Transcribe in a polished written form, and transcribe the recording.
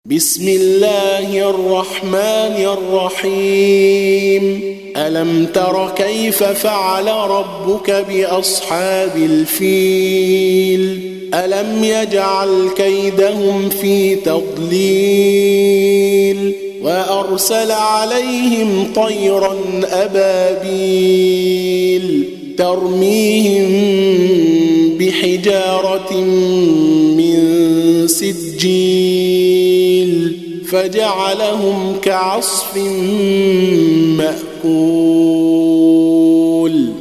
بسم الله الرحمن الرحيم ألم تر كيف فعل ربك بأصحاب الفيل ألم يجعل كيدهم في تضليل وأرسل عليهم طيرا أبابيل ترميهم بحجارة من سجيل فجعلهم كعصف مأكول.